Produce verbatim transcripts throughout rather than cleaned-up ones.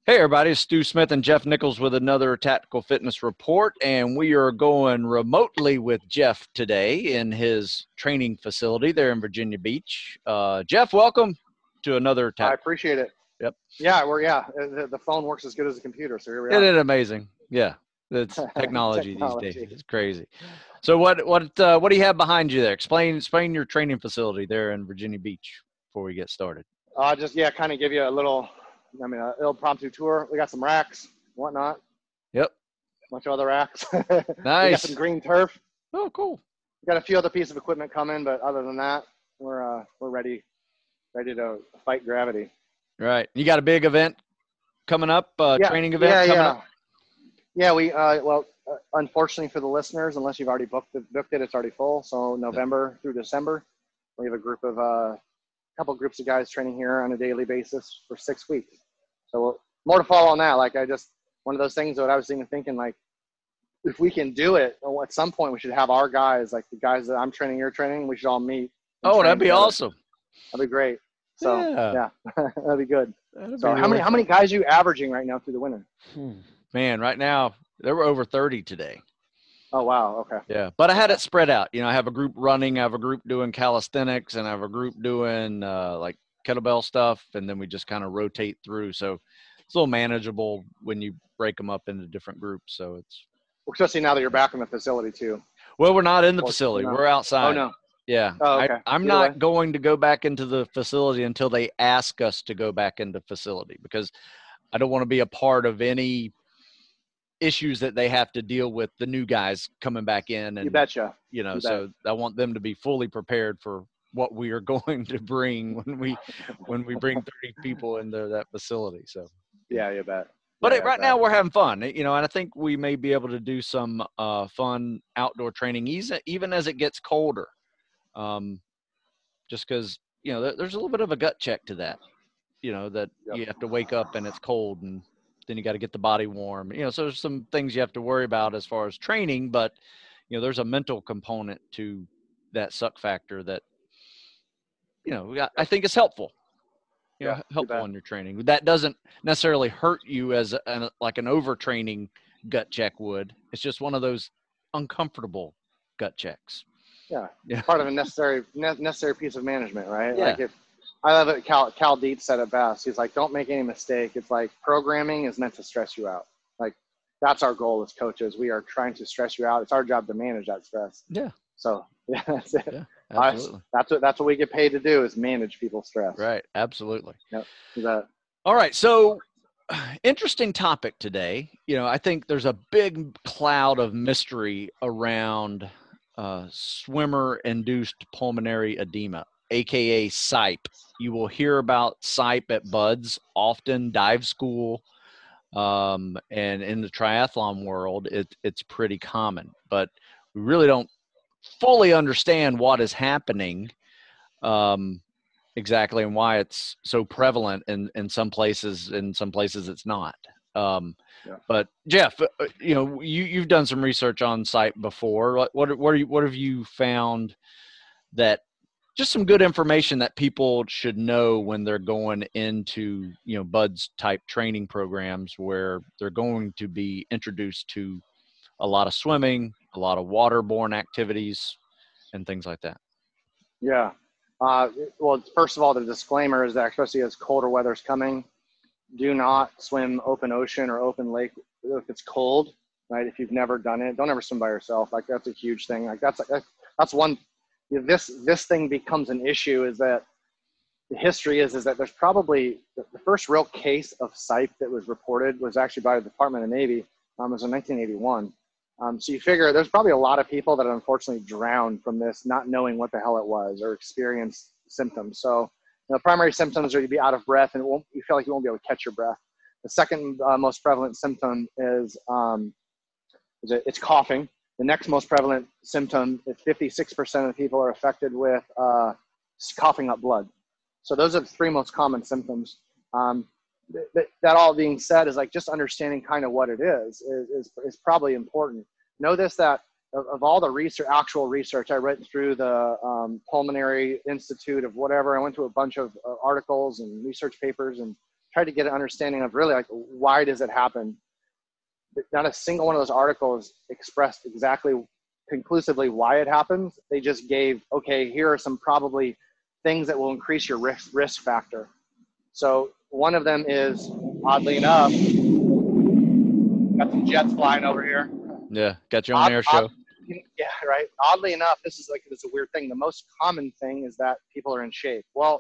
Hey everybody, it's Stu Smith and Jeff Nichols with another Tactical Fitness Report, and we are going remotely with Jeff today in his training facility there in Virginia Beach. Uh, Jeff, welcome to another I Tactical. appreciate it. Yep. Yeah, we're yeah. The, the phone works as good as the computer, so here we Isn't are. it amazing? Yeah, it's technology these days. Technology. It's crazy. So what what uh, what do you have behind you there? Explain explain your training facility there in Virginia Beach before we get started. Uh, just yeah, kind of give you a little, I mean, a little impromptu tour. We got some racks, whatnot, Yep. a bunch of other racks. We got some Nice. green turf. Oh, cool. We got a few other pieces of equipment coming, but other than that, we're uh, we're ready, ready to fight gravity. Right. You got a big event coming up, uh, Yeah, training event yeah, coming up. yeah, yeah. We uh, well, uh, unfortunately for the listeners, unless you've already booked it, booked it, it's already full. So Yeah. November through December, we have a group of uh, couple groups of guys training here on a daily basis for six weeks. So we'll, more to follow on that. Like I just, one of those things that I was even thinking, like, if we can do it, at some point we should have our guys, like the guys that I'm training, you're training, we should all meet and Oh, that'd train be together. awesome. That'd be great. So Yeah, yeah, that'd be good. that'd be So how really many, how many fun. guys are you averaging right now through the winter? Hmm. Man, right now there were over thirty today. Oh, wow. Okay. Yeah, but I had Okay. it spread out. You know, I have a group running, I have a group doing calisthenics, and I have a group doing uh, like kettlebell stuff, and then we just kind of rotate through. So it's a little manageable when you break them up into different groups. So it's Especially now that you're back in the facility too. well, we're not in the Or, or facility; no? we're Oh, outside. no. Yeah, Oh, I okay. I'm Either way. not going to go back into the facility until they ask us to go back into facility because I don't want to be a part of any issues that they have to deal with the new guys coming back in, You and betcha. you know, You bet. so I want them to be fully prepared for what we are going to bring when we when we bring thirty people into that facility. So yeah, Yeah, you bet. but Yeah, it, yeah, I right now bet. we're having fun, you know, and I think we may be able to do some uh, fun outdoor training even even as it gets colder, um, just because you know there, there's a little bit of a gut check to that, you know, that Yep. you have to wake up and it's cold and then you got to get the body warm. You know, so there's some things you have to worry about as far as training, but you know, there's a mental component to that suck factor that, you know, I Yep. think is helpful, you Yeah, know, you helpful bet. in your training. That doesn't necessarily hurt you as an, like an overtraining gut check would. It's just one of those uncomfortable gut checks. Yeah, Yeah. part of a necessary ne- necessary piece of management, right? Yeah. Like if I love it, Cal Cal Dietz said it best. He's like, don't make any mistake. It's like programming is meant to stress you out. Like that's our goal as coaches. We are trying to stress you out. It's our job to manage that stress. Yeah. So yeah, that's it. Yeah. Us, Absolutely. that's what that's what we get paid to do is manage people's stress. Right. Absolutely. Yep. That All right. So, interesting topic today. You know, I think there's a big cloud of mystery around uh, swimmer induced pulmonary edema, aka S I P. You will hear about S I P at Buds often, dive school, um, and in the triathlon world, it, it's pretty common. But we really don't fully understand what is happening. Um, exactly, and why it's so prevalent in in some places, in some places it's not. um yeah. but Jeff, uh, you know, you you've done some research on site before. What what what, are you, what have you found that just some good information that people should know when they're going into, you know, buds type training programs where they're going to be introduced to a lot of swimming, a lot of waterborne activities, and things like that? Yeah. Uh, well, first of all, the disclaimer is that especially as colder weather's coming, do not swim open ocean or open lake if it's cold, right? If you've never done it, don't ever swim by yourself. Like that's a huge thing. Like that's that's, that's one. This this thing becomes an issue. Is that the history is is that there's probably the first real case of S I P that was reported was actually by the Department of Navy. Um, it was in nineteen eighty-one. Um, so you figure there's probably a lot of people that unfortunately drowned from this, not knowing what the hell it was or experienced symptoms. So you know, primary symptoms are you be out of breath and it won't, you feel like you won't be able to catch your breath. The second uh, most prevalent symptom is, um, is it, it's coughing. The next most prevalent symptom is fifty-six percent of the people are affected with uh, coughing up blood. So those are the three most common symptoms. Um, th- th- that all being said is like just understanding kind of what it is is, is, is probably important. Know this, that of, of all the research, actual research, I read through the um, Pulmonary Institute of whatever. I went to a bunch of uh, articles and research papers and tried to get an understanding of really like, why does it happen? Not a single one of those articles expressed exactly conclusively why it happens. They just gave, okay, here are some probably things that will increase your risk risk factor. So one of them is, oddly enough, got some jets flying over here. Yeah, got your own Odd, air odd, show. yeah, right. Oddly enough, this is like, it's a weird thing. The most common thing is that people are in shape. Well,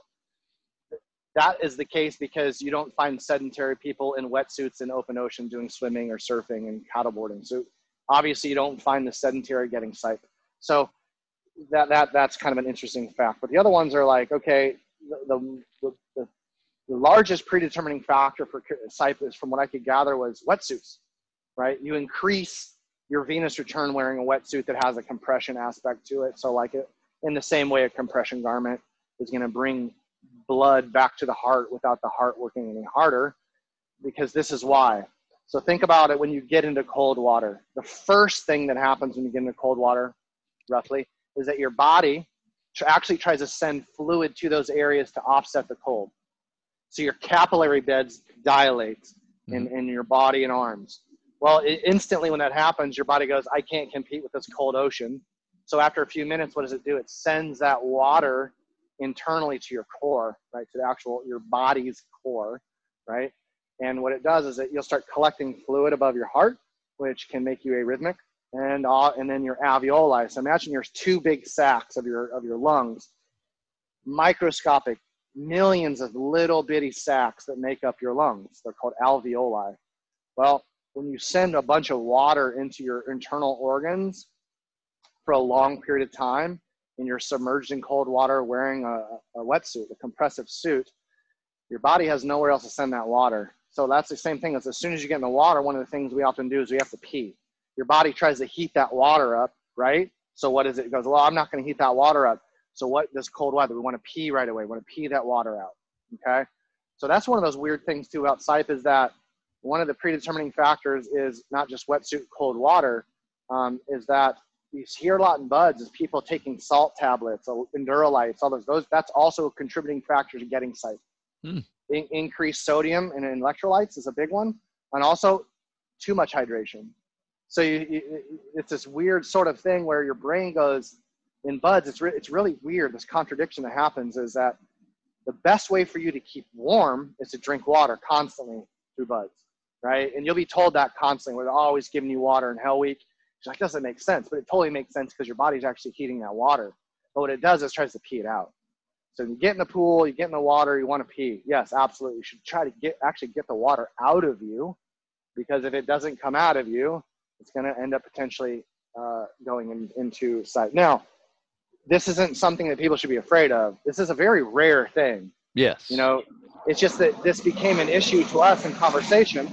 that is the case because you don't find sedentary people in wetsuits in open ocean doing swimming or surfing and paddleboarding. So obviously you don't find the sedentary getting sipe. So that, that, that's kind of an interesting fact. But the other ones are like, okay, the, the, the, the largest predetermining factor for sipe is, from what I could gather, was wetsuits, right? You increase your venous return wearing a wetsuit that has a compression aspect to it. So like it, in the same way a compression garment is going to bring blood back to the heart without the heart working any harder, because this is why. So think about it when you get into cold water. The first thing that happens when you get into cold water, roughly, is that your body actually tries to send fluid to those areas to offset the cold. So your capillary beds dilate in, in your body and arms. Well, it, instantly when that happens, your body goes, I can't compete with this cold ocean. So after a few minutes, what does it do? It sends that water internally to your core, right? To the actual, your body's core, right? And what it does is that you'll start collecting fluid above your heart, which can make you arrhythmic, and uh, and then your alveoli. So imagine there's two big sacs of your of your lungs, microscopic, millions of little bitty sacs that make up your lungs. They're called alveoli. Well, when you send a bunch of water into your internal organs for a long period of time, and you're submerged in cold water wearing a, a wetsuit, a compressive suit, your body has nowhere else to send that water. So that's the same thing as, as soon as you get in the water, one of the things we often do is we have to pee. Your body tries to heat that water up, right? So what is it? It goes, well, I'm not going to heat that water up. So what does cold weather? We want to pee right away. We want to pee that water out, okay? So that's one of those weird things too about sipe, is that one of the predetermining factors is not just wetsuit, cold water, um, is that you hear a lot in buds is people taking salt tablets, Endurolytes, all those, those that's also a contributing factor to getting sipe. Hmm. In, increased sodium and electrolytes is a big one, and also too much hydration. So you, you, it's this weird sort of thing where your brain goes, in buds, it's, re it's really weird. This contradiction that happens is that the best way for you to keep warm is to drink water constantly through buds, right? And you'll be told that constantly. We're always giving you water in Hell Week. It's like, doesn't make sense, but it totally makes sense because your body's actually heating that water. But what it does is tries to pee it out. So you get in the pool, you get in the water, you want to pee. Yes, absolutely. You should try to get actually get the water out of you, because if it doesn't come out of you, it's going to end up potentially uh, going in, into sight. Now, this isn't something that people should be afraid of. This is a very rare thing. Yes. You know, it's just that this became an issue to us in conversation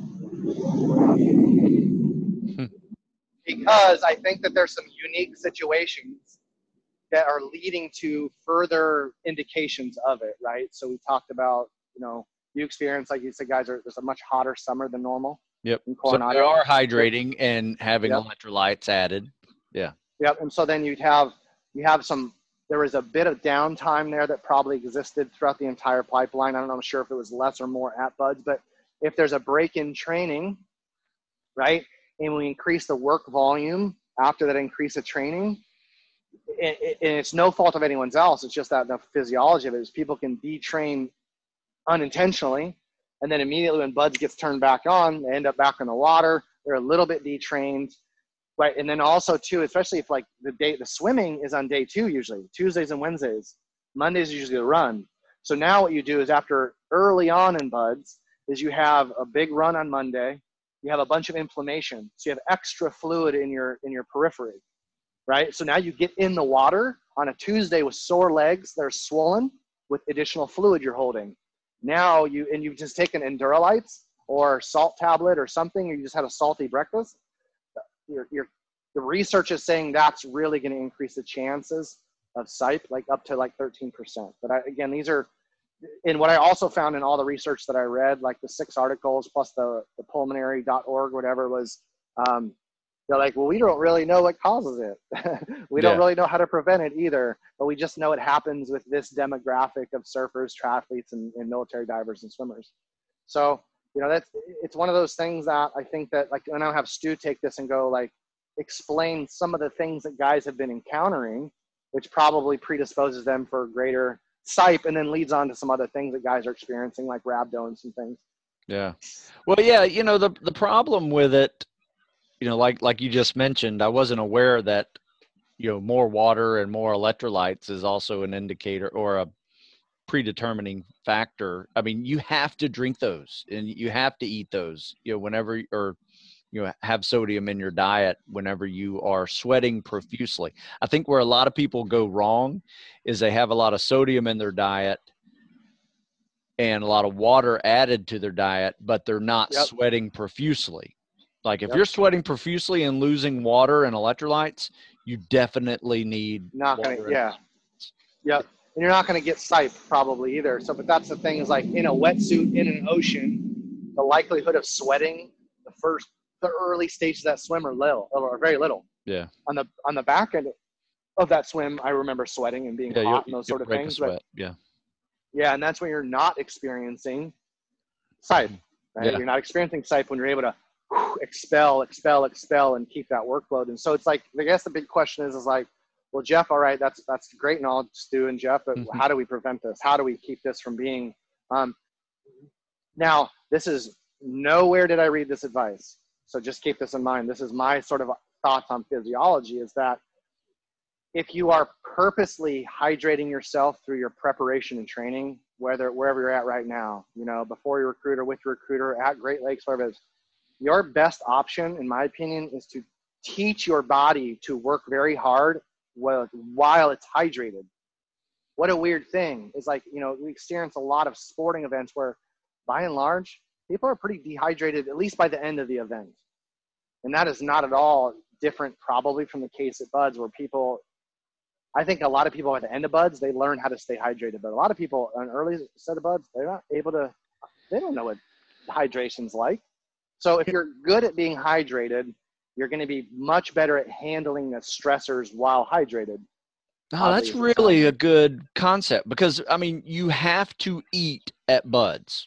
because I think that there's some unique situations that are leading to further indications of it, right? So we talked about, you know, you experience, like you said, guys, are, there's a much hotter summer than normal. Yep. So they are hydrating and having yep. electrolytes added. Yeah. Yep. And so then you'd have, you have some, there was a bit of downtime there that probably existed throughout the entire pipeline. I don't know, I'm sure if it was less or more at buds, but if there's a break in training, right? And we increase the work volume after that increase of training, and it's no fault of anyone's else. It's just that the physiology of it is people can detrain unintentionally, and then immediately when buds gets turned back on, they end up back in the water. They're a little bit detrained, right? And then also too, especially if like the day, the swimming is on day two usually, Tuesdays and Wednesdays. Mondays is usually the run. So now what you do is after early on in buds is you have a big run on Monday. You have a bunch of inflammation. So you have extra fluid in your in your periphery. Right? So now you get in the water on a Tuesday with sore legs that are swollen with additional fluid you're holding. Now you, and you've just taken Endurolytes or salt tablet or something, or you just had a salty breakfast. You're, you're, the research is saying that's really going to increase the chances of sipe, like up to like thirteen percent. But I, again, these are, and what I also found in all the research that I read, like the six articles plus the, the pulmonary dot org, whatever was, um, they're like, well, we don't really know what causes it. we yeah. don't really know how to prevent it either, but we just know it happens with this demographic of surfers, triathletes, and, and military divers and swimmers. So, you know, that's, it's one of those things that I think that, like, when I have Stu take this and go, like, explain some of the things that guys have been encountering, which probably predisposes them for greater S I P, and then leads on to some other things that guys are experiencing, like rhabdones and things. Yeah. Well, yeah, you know, the, the problem with it, you know, like, like you just mentioned, I wasn't aware that, you know, more water and more electrolytes is also an indicator or a predetermining factor. I mean, you have to drink those and you have to eat those, you know, whenever, or, you know, have sodium in your diet whenever you are sweating profusely. I think where a lot of people go wrong is they have a lot of sodium in their diet and a lot of water added to their diet, but they're not Yep. sweating profusely. Like if Yep. you're sweating profusely and losing water and electrolytes, you definitely need Not gonna, water. yeah. Yep. And you're not going to get S I P probably either. So, but that's the thing, is like in a wetsuit, in an ocean, the likelihood of sweating the first, the early stages of that swim are little, or very little. Yeah. On the, on the back end of that swim, I remember sweating and being Yeah, hot and those sort of things. Sweat. But Yeah. yeah. And that's when you're not experiencing S I P, right? Yeah. You're not experiencing S I P when you're able to expel, expel, expel, and keep that workload. And so it's like, I guess the big question is, is like, well, Jeff, all right, that's that's great and all, Stu and Jeff, but Mm-hmm. how do we prevent this? How do we keep this from being? Um, now, this is nowhere did I read this advice, so just keep this in mind. This is my sort of thoughts on physiology, is that if you are purposely hydrating yourself through your preparation and training, whether wherever you're at right now, you know, before your recruiter, with your recruiter, at Great Lakes, wherever it is, your best option, in my opinion, is to teach your body to work very hard while, while it's hydrated. What a weird thing is, like, you know, we experience a lot of sporting events where, by and large, people are pretty dehydrated, at least by the end of the event. And that is not at all different probably from the case at Buds, where people, I think a lot of people at the end of Buds, they learn how to stay hydrated. But a lot of people on early set of Buds, they're not able to, they don't know what hydration's like. So if you're good at being hydrated, you're going to be much better at handling the stressors while hydrated. Oh, that's really a good concept, because, I mean, you have to eat at Buds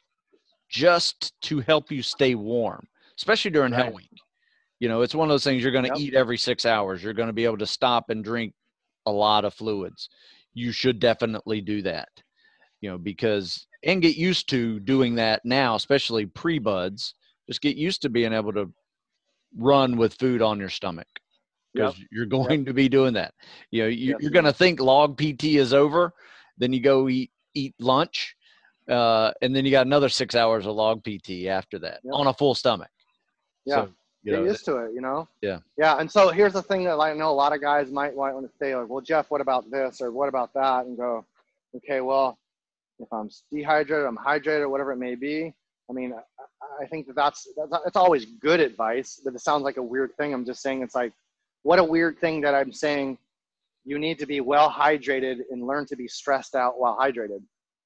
just to help you stay warm, especially during Right. Hell Week. You know, it's one of those things, you're going to Yep. eat every six hours. You're going to be able to stop and drink a lot of fluids. You should definitely do that, you know, because, and get used to doing that now, especially pre-Buds. Just get used to being able to run with food on your stomach, because yep. you're going yep. to be doing that. You know, you, yes, you're going to think log P T is over. Then you go eat, eat lunch. Uh, and then you got another six hours of log P T after that yep. on a full stomach. Yeah. So, you get know, used to it, you know? Yeah. Yeah. And so here's the thing that I know a lot of guys might want to say, like, well, Jeff, what about this? Or what about that? And go, okay, well, if I'm dehydrated, I'm hydrated, whatever it may be. I mean, I think that that's, that's, that's always good advice, but it sounds like a weird thing. I'm just saying, it's like, what a weird thing that I'm saying you need to be well hydrated and learn to be stressed out while hydrated.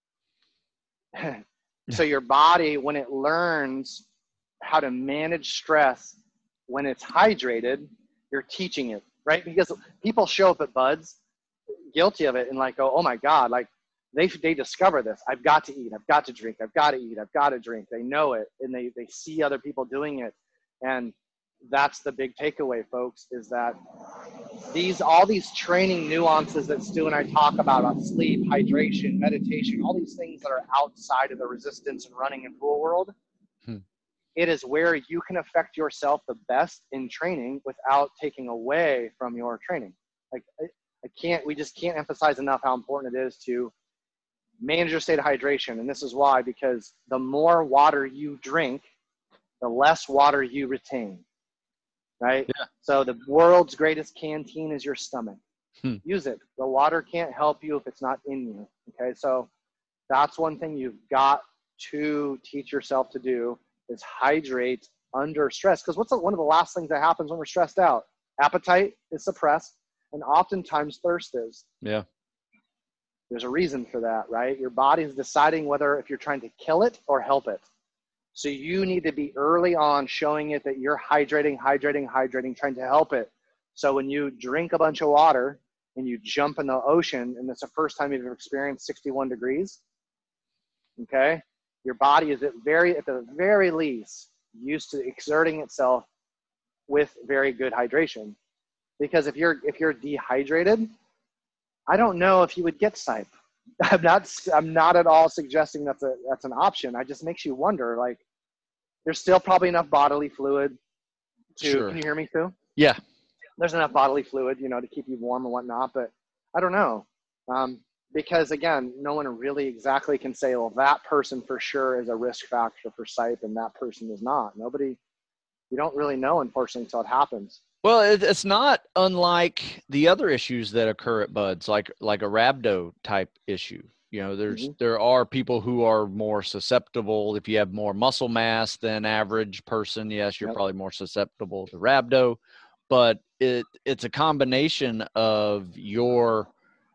So your body, when it learns how to manage stress when it's hydrated, you're teaching it, right? Because people show up at Buds guilty of it and like, go, oh my God, like they they discover this. I've got to eat. I've got to drink. I've got to eat. I've got to drink. They know it, and they they see other people doing it, and that's the big takeaway, folks, is that these all these training nuances that Stu and I talk about on sleep, hydration, meditation, all these things that are outside of the resistance and running and pool world, hmm. it is where you can affect yourself the best in training without taking away from your training. Like I, I can't, we just can't emphasize enough how important it is to manage your state of hydration. And this is why, because the more water you drink, the less water you retain. Right? Yeah. So the world's greatest canteen is your stomach. Hmm. Use it. The water can't help you if it's not in you. Okay. So that's one thing you've got to teach yourself to do, is hydrate under stress. Because what's the, one of the last things that happens when we're stressed out? Appetite is suppressed, and oftentimes thirst is. Yeah. There's a reason for that, right? Your body is deciding whether if you're trying to kill it or help it. So you need to be early on showing it that you're hydrating, hydrating, hydrating, trying to help it. So when you drink a bunch of water and you jump in the ocean, and it's the first time you've experienced sixty-one degrees, okay, your body is at very, at the very least, used to exerting itself with very good hydration. Because if you're if you're dehydrated, I don't know if you would get S I P. I'm not I'm not at all suggesting that's a that's an option. It just makes you wonder, like, there's still probably enough bodily fluid to, Sure. can you hear me, Sue? Yeah. There's enough bodily fluid, you know, to keep you warm and whatnot, but I don't know. Um, because again, no one really exactly can say, well, that person for sure is a risk factor for S I P and that person is not. Nobody, you don't really know, unfortunately, until it happens. Well, it, it's not unlike the other issues that occur at buds, like like a rhabdo type issue. You know, there's Mm-hmm. there are people who are more susceptible. If you have more muscle mass than average person, yes, you're Yep. probably more susceptible to rhabdo. But it it's a combination of your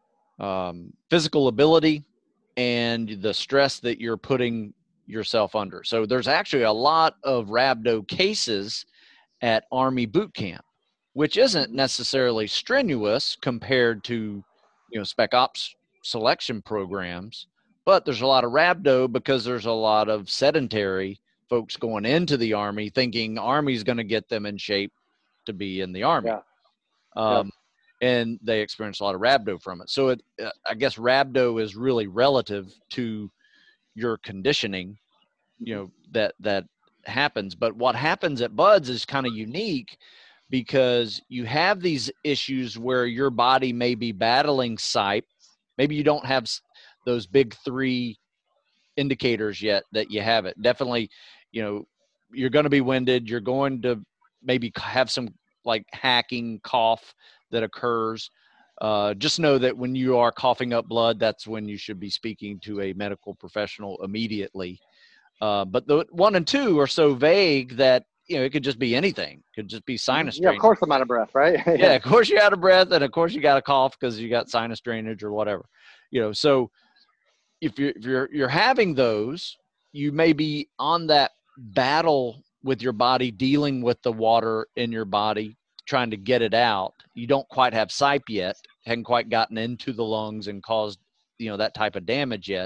um, physical ability and the stress that you're putting yourself under. So there's actually a lot of rhabdo cases at Army boot camp, which isn't Mm-hmm. necessarily strenuous compared to, you know, spec ops selection programs, but there's a lot of rhabdo because there's a lot of sedentary folks going into the Army thinking Army's going to get them in shape to be in the Army. Yeah. Um, Yep. and they experience a lot of rhabdo from it. So it, uh, I guess rhabdo is really relative to your conditioning, you know, that, that happens. But what happens at buds is kind of unique because you have these issues where your body may be battling S I P. Maybe you don't have those big three indicators yet that you have it. Definitely, you know, you're going to be winded. You're going to maybe have some like hacking cough that occurs. Uh, just know that when you are coughing up blood, that's when you should be speaking to a medical professional immediately. Uh, but the one and two are so vague that, you know, it could just be anything. It could just be sinus Yeah, of drainage. course I'm out of breath, right? Yeah, Yeah. of course you're out of breath, and of course you got a cough because you got sinus drainage or whatever. You know, so if you're if you're you're having those, you may be on that battle with your body, dealing with the water in your body, trying to get it out. You don't quite have S I P yet, hadn't quite gotten into the lungs and caused, you know, that type of damage yet.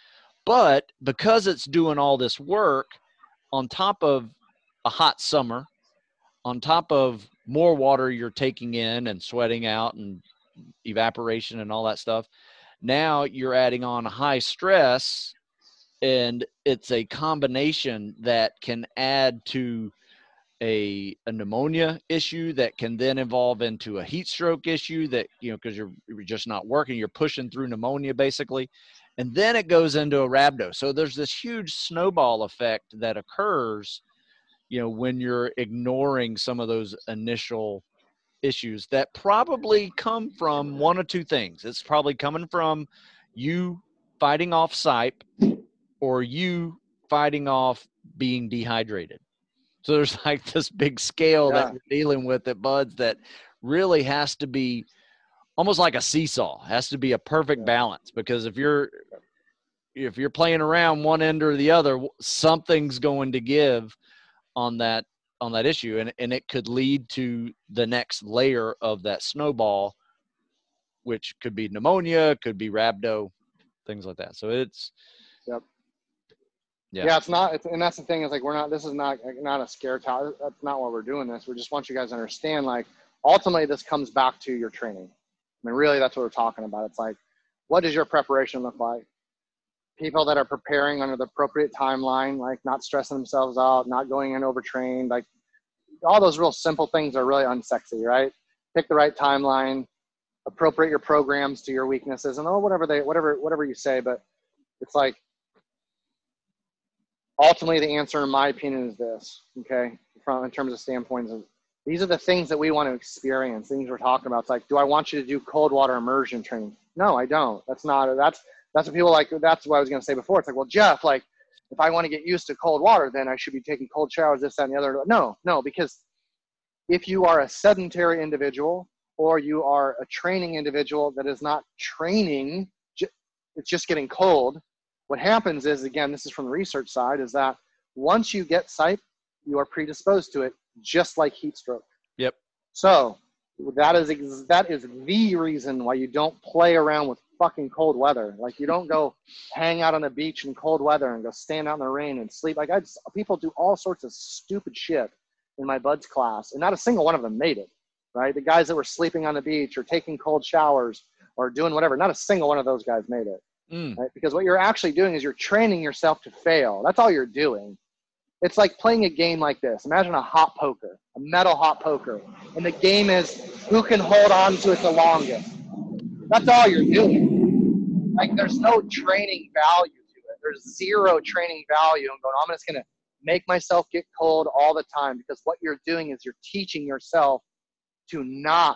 But because it's doing all this work on top of a hot summer, on top of more water you're taking in and sweating out and evaporation and all that stuff, now you're adding on high stress, and it's a combination that can add to a, a pneumonia issue that can then evolve into a heat stroke issue that, you know, because you're, you're just not working, you're pushing through pneumonia basically. And then it goes into a rhabdo. So there's this huge snowball effect that occurs, you know, when you're ignoring some of those initial issues that probably come from one or two things. It's probably coming from you fighting off S I P or you fighting off being dehydrated. So there's like this big scale Yeah. that we're dealing with at buds that really has to be almost like a seesaw. It has to be a perfect Yeah. balance, because if you're if you're playing around one end or the other, something's going to give on that on that issue, and and it could lead to the next layer of that snowball, which could be pneumonia, could be rhabdo, things like that. So it's Yep. yeah, Yeah, it's not, it's, and that's the thing is like, we're not, this is not, not a scare tactic. That's not why we're doing this. We just want you guys to understand, like, ultimately this comes back to your training. I mean, really, that's what we're talking about. It's like, what does your preparation look like? People that are preparing under the appropriate timeline, like not stressing themselves out, not going in overtrained, like all those real simple things are really unsexy, right? Pick the right timeline, appropriate your programs to your weaknesses, and oh, whatever they, whatever, whatever you say. But it's like, ultimately, the answer, in my opinion, is this, okay? From in terms of standpoints of, these are the things that we want to experience, things we're talking about. It's like, do I want you to do cold water immersion training? No, I don't. That's not, that's, that's what people like, that's what I was going to say before. It's like, well, Jeff, like, if I want to get used to cold water, then I should be taking cold showers, this, that, and the other. No, no, because if you are a sedentary individual or you are a training individual that is not training, it's just getting cold, what happens is, again, this is from the research side, is that once you get S I P, you are predisposed to it, just like heat stroke. yep, So that is ex- that is the reason why you don't play around with fucking cold weather. Like you don't go hang out on the beach in cold weather and go stand out in the rain and sleep. Like I just, people do all sorts of stupid shit in my buds class, and not a single one of them made it, right? The guys that were sleeping on the beach or taking cold showers or doing whatever, not a single one of those guys made it, Mm. right? Because what you're actually doing is you're training yourself to fail. That's all you're doing. It's like playing a game like this. Imagine a hot poker, a metal hot poker. And the game is who can hold on to it the longest. That's all you're doing. Like there's no training value to it. There's zero training value. I'm going, I'm just going to make myself get cold all the time, because what you're doing is you're teaching yourself to not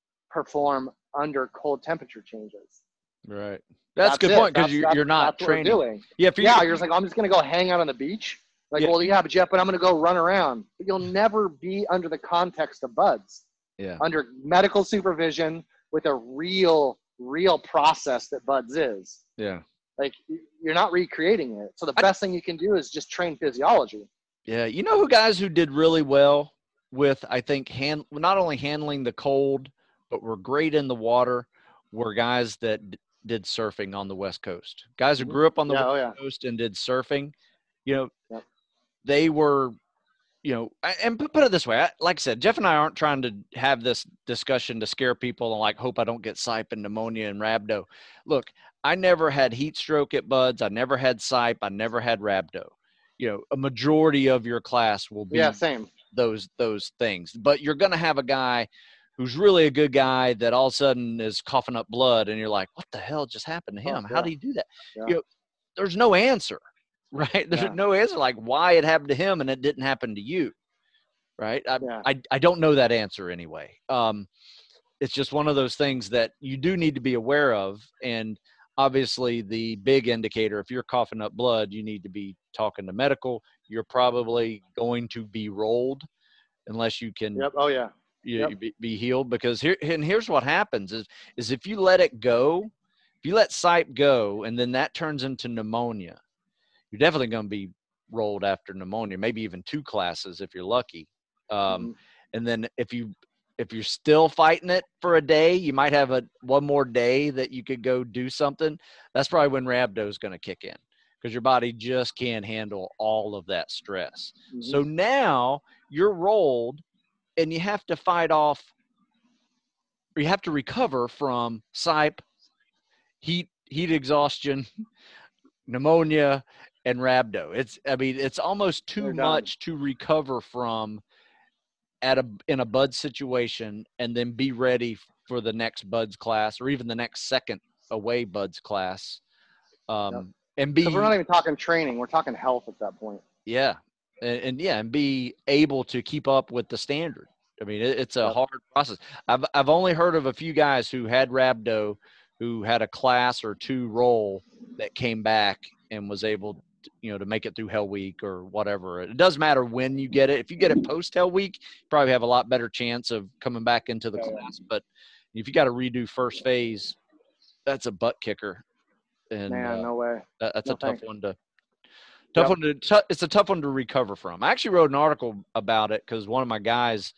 perform under cold temperature changes. Right. That's, that's a good it. point, because that's, you're, that's, you're not that's training. What we're doing. Yeah, for yeah, you, you're just like, I'm just going to go hang out on the beach. Like, yeah. well, yeah, but Jeff, but I'm going to go run around. But you'll never be under the context of buds. Yeah. Under medical supervision with a real, real process that buds is. Yeah. Like, you're not recreating it. So the I, best thing you can do is just train physiology. Yeah. You know who guys who did really well with, I think, hand, not only handling the cold, but were great in the water, were guys that d- did surfing on the West Coast. Guys who grew up on the yeah, West oh, yeah. Coast and did surfing. You know, yep. they were, you know, and put it this way, I, like I said, Jeff and I aren't trying to have this discussion to scare people and like, hope I don't get S I P and pneumonia and rhabdo. Look, I never had heat stroke at buds. I never had S I P. I never had rhabdo. You know, a majority of your class will be yeah, same. those, those things, but you're going to have a guy who's really a good guy that all of a sudden is coughing up blood. And you're like, what the hell just happened to him? Oh, yeah. How did he do that? Yeah. You know, there's no answer. Right. There's yeah. no answer like why it happened to him and it didn't happen to you. Right. I, yeah. I, I don't know that answer anyway. Um, it's just one of those things that you do need to be aware of. And obviously the big indicator, if you're coughing up blood, you need to be talking to medical. You're probably going to be rolled unless you can yep. oh, yeah. you, yep. you be, be healed, because here, and here's what happens is, is if you let it go, if you let S I P go, and then that turns into pneumonia, you're definitely going to be rolled after pneumonia, maybe even two classes if you're lucky. Um, mm-hmm. And then if you if you're still fighting it for a day, you might have a one more day that you could go do something. That's probably when rhabdo is going to kick in, because your body just can't handle all of that stress. Mm-hmm. So now you're rolled, and you have to fight off, or you have to recover from S I P, heat heat exhaustion, pneumonia, and rhabdo. It's, I mean, it's almost too much to recover from at a, in a bud situation, and then be ready for the next buds class, or even the next second away buds class. Um, yep. And be, because we're not even talking training. We're talking health at that point. Yeah. And, and yeah, and be able to keep up with the standard. I mean, it, it's a yep. hard process. I've, I've only heard of a few guys who had rhabdo, who had a class or two roll that came back and was able to, you know, to make it through Hell Week or whatever. It doesn't matter when you get it. If you get it post Hell Week, you probably have a lot better chance of coming back into the yeah, class. Yeah. But if you got to redo first phase, that's a butt kicker. And man, uh, no way. That, that's no a tough thanks. one to tough yep. one to. T- it's a tough one to recover from. I actually wrote an article about it because one of my guys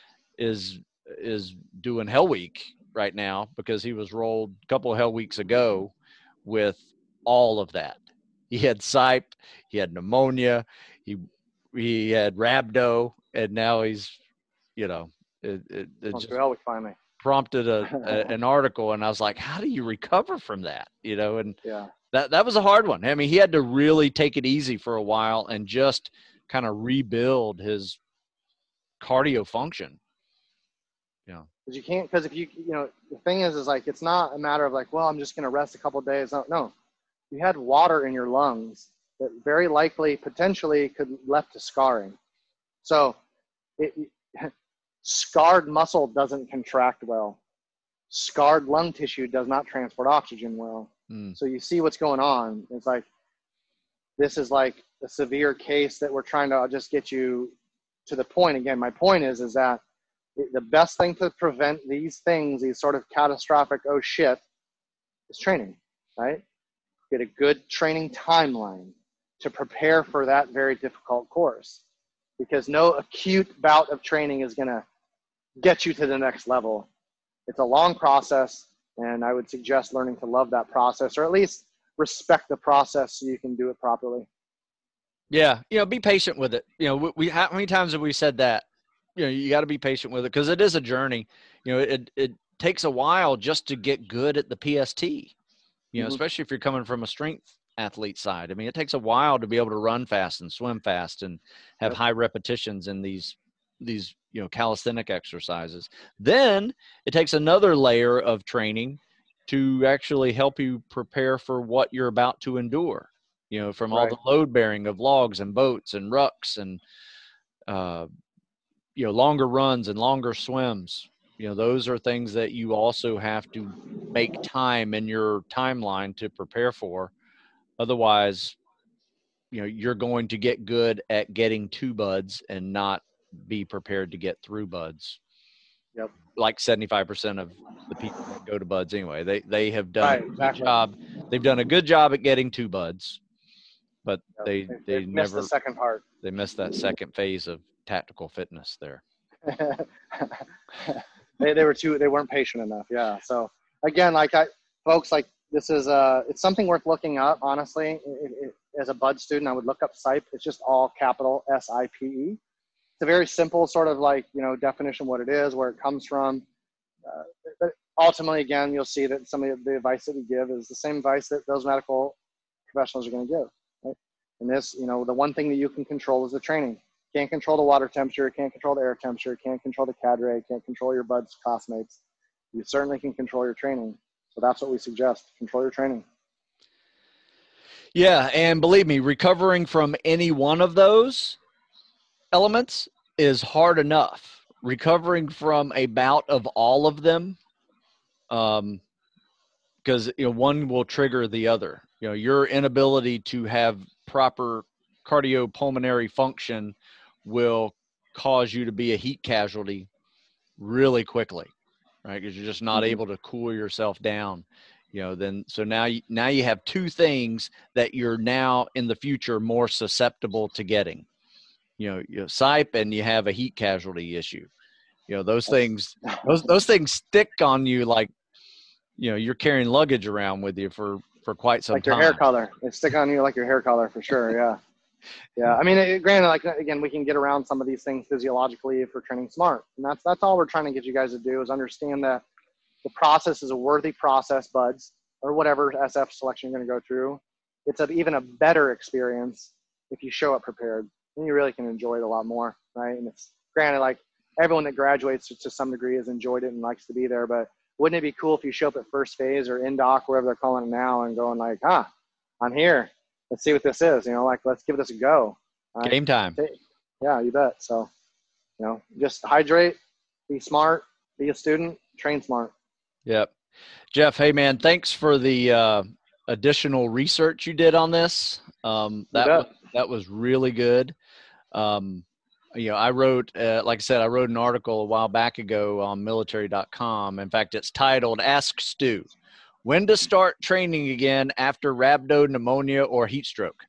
is is doing Hell Week right now, because he was rolled a couple of Hell Weeks ago with all of that. He had S I P, he had pneumonia, he he had rhabdo, and now he's, you know, it, it, it just Hell Week finally prompted a, a an article, and I was like, how do you recover from that? You know, and yeah, that that was a hard one. I mean, he had to really take it easy for a while and just kind of rebuild his cardio function. Yeah. Because you can't, because if you, you know, the thing is, is like, it's not a matter of like, well, I'm just going to rest a couple of days. No, no, you had water in your lungs that very likely, potentially could left to scarring. So it, scarred muscle doesn't contract well. Scarred lung tissue does not transport oxygen well. Mm. So you see what's going on. It's like, this is like a severe case that we're trying to just get you to the point. Again, my point is, is that the best thing to prevent these things, these sort of catastrophic, oh shit, is training, right? Get a good training timeline to prepare for that very difficult course, because no acute bout of training is going to get you to the next level. It's a long process. And I would suggest learning to love that process, or at least respect the process so you can do it properly. Yeah. You know, be patient with it. You know, we, we how many times have we said that? You know, you got to be patient with it because it is a journey. You know, it, it takes a while just to get good at the P S T, you know, Mm-hmm. especially if you're coming from a strength athlete side. I mean, it takes a while to be able to run fast and swim fast and have Yep. high repetitions in these, these, you know, calisthenic exercises. Then it takes another layer of training to actually help you prepare for what you're about to endure, you know, from all Right. the load bearing of logs and boats and rucks and, uh, you know, longer runs and longer swims. You know, those are things that you also have to make time in your timeline to prepare for. Otherwise, you know, you're going to get good at getting to buds and not be prepared to get through buds. Yep. Like seventy-five percent of the people that go to buds anyway, they, they have done Right. a good Exactly. job. They've done a good job at getting to buds, but Yep. they, They, they they missed the never, second part. they missed that second phase of tactical fitness there. they, they were too, they weren't patient enough. Yeah. So again, like I, folks, like this is uh it's something worth looking up. Honestly, it, it, as a bud student, I would look up S I P E. It's just all capital S I P E. It's a very simple sort of like, you know, definition of what it is, where it comes from. Uh, but ultimately, again, you'll see that some of the advice that we give is the same advice that those medical professionals are going to give. Right? And this, you know, the one thing that you can control is the training. Can't control the water temperature, can't control the air temperature, can't control the cadre, can't control your buds classmates. You certainly can control your training. So that's what we suggest. Control your training. Yeah, and believe me, recovering from any one of those elements is hard enough. Recovering from a bout of all of them, um, because you know one will trigger the other. You know, your inability to have proper cardiopulmonary function will cause you to be a heat casualty really quickly, right? Because you're just not Mm-hmm. able to cool yourself down. You know, then so now you, now you have two things that you're now in the future more susceptible to getting. You know, you know, S I P E and you have a heat casualty issue. You know, those things, those those things stick on you like, you know, you're carrying luggage around with you for for quite some Like your hair time. color. They stick on you like your hair color for sure. Yeah. Yeah. I mean, it, granted, like, again, we can get around some of these things physiologically if we're training smart. And that's, that's all we're trying to get you guys to do is understand that the process is a worthy process, buds, or whatever S F selection you're going to go through. It's a, even a better experience if you show up prepared. Then you really can enjoy it a lot more, right? And it's granted, like everyone that graduates to some degree has enjoyed it and likes to be there, but wouldn't it be cool if you show up at first phase or in doc, wherever they're calling it now, and going like, ah, I'm here. Let's see what this is. You know, like, let's give this a go. Right? Game time. Yeah, you bet. So, you know, just hydrate, be smart, be a student, train smart. Yep. Jeff, hey man, thanks for the uh, additional research you did on this. Um, You that bet. was that was really good. Um, you know, I wrote, uh, like I said, I wrote an article a while back ago on military dot com. In fact, it's titled "Ask Stu: When to Start Training Again After Rhabdo Pneumonia or Heat Stroke."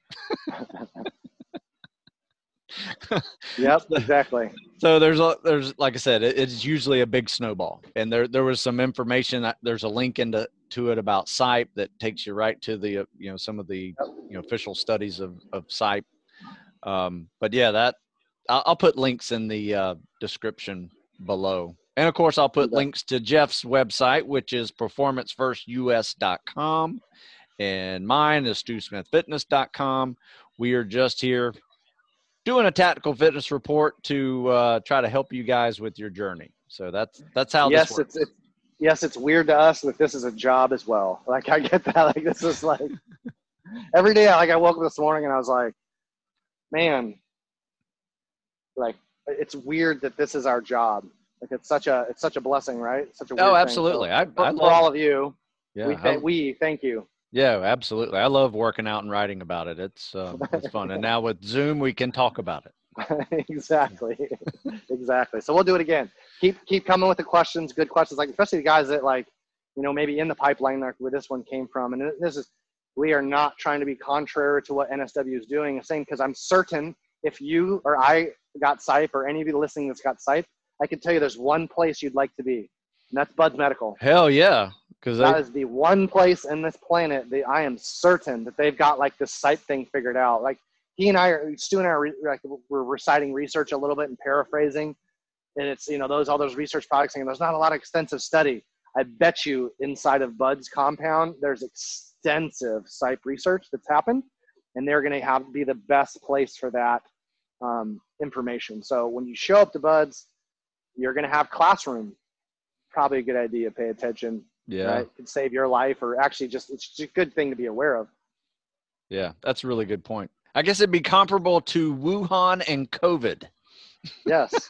Yep, exactly. So there's a, there's like I said, it, it's usually a big snowball, and there there was some information. There's a link into to it about S I P E that takes you right to the uh, you know some of the Yep. you know official studies of of S I P E. Um, but yeah, that I'll, I'll put links in the uh, description below, and of course I'll put links to Jeff's website, which is performance first U S dot com, and mine is stu smith fitness dot com. We are just here doing a tactical fitness report to uh, try to help you guys with your journey. So that's that's how yes, this works. It's, it's yes, it's weird to us that this is a job as well. Like I get that. Like this is like every day. Like I woke up this morning and I was like, man, like it's weird that this is our job. Like it's such a it's such a blessing, right? Such a weird Oh, thing. absolutely. So I, for, I for love, all of you, yeah, we th- we thank you. Yeah, absolutely. I love working out and writing about it. It's um, it's fun. And now with Zoom, we can talk about it. exactly, exactly. So we'll do it again. Keep keep coming with the questions, good questions, like especially the guys that like, you know, maybe in the pipeline like where this one came from. And this is, we are not trying to be contrary to what N S W is doing. I'm saying because I'm certain if you or I got S I P E or any of you listening that's got S I P E, I can tell you there's one place you'd like to be, and that's Buds Medical. Hell yeah. Because that is the one place in this planet that I am certain that they've got like this site thing figured out. Like he and I are, Stu and I are re, like, we're reciting research a little bit and paraphrasing. And it's, you know, those, all those research products saying there's not a lot of extensive study. I bet you inside of Bud's compound, there's extensive site research that's happened, and they're going to have be the best place for that um, information. So when you show up to Bud's, you're going to have classroom. Probably a good idea. Pay attention. Yeah. Right? It could save your life, or actually just, it's just a good thing to be aware of. Yeah, that's a really good point. I guess it'd be comparable to Wuhan and COVID. Yes.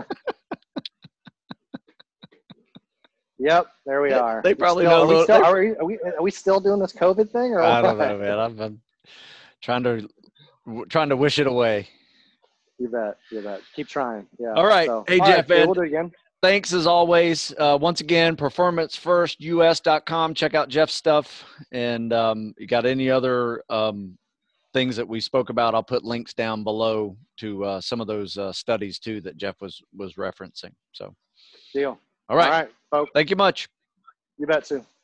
Yep, there we are. They probably still, know. Are we, Little, still, are, we, are, we, are we still doing this COVID thing? Or I don't what? know, man. I've been trying to trying to wish it away. You bet. You bet. Keep trying. Yeah. All right. So, hey, all Jeff, right, man. We'll do it again. Thanks as always. Uh, once again, performance first U S dot com. Check out Jeff's stuff. And um, you got any other um, things that we spoke about, I'll put links down below to uh, some of those uh, studies too that Jeff was was referencing. So, deal. all right. All right, folks. Thank you much. You bet, Sue.